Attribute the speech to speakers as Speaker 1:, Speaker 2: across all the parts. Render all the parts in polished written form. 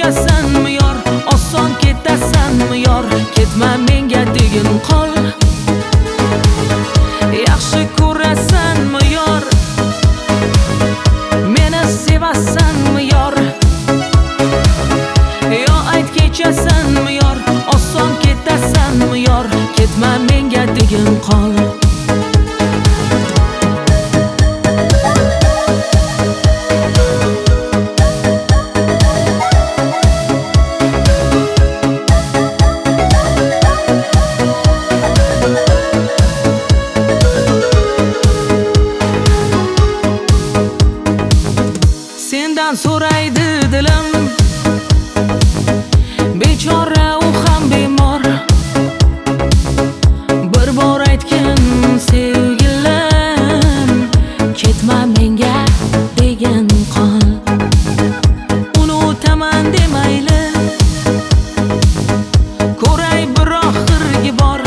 Speaker 1: kechasanmi yor, oson ketasanmi yor, ketma menga degin qol. Yaxshi ko'rasanmi yor, meni sevasanmi yor, yo ayt kechasanmi yor, oson ketasanmi yor, ketma menga degin qol. Sendan so'raydi dilim, bechora u ham bemor. Bir bor aytgin sevgilim, ketma menga degin qol. Unutaman demayli, ko'ray bir oxirgi bor.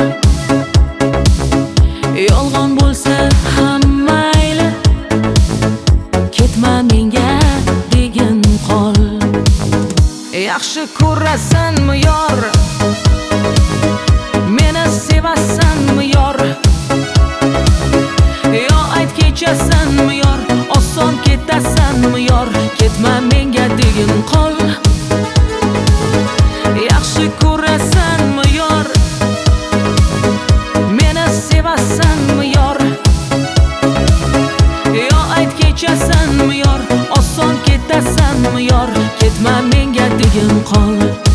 Speaker 1: Yolg'on bo'lsa ham mayli, ketma menga degin qol. Yaxshi ko'rasanmi yor, meni sevasanmi yor, yo ayt kechasanmi yor, oson ketasanmi yor, ketma menga degin qol. Yaxshi ko'rasanmi yor, meni sevasanmi yor, yo ayt kechasanmi yor, oson ketasanmi yor, ketma menga degin qol.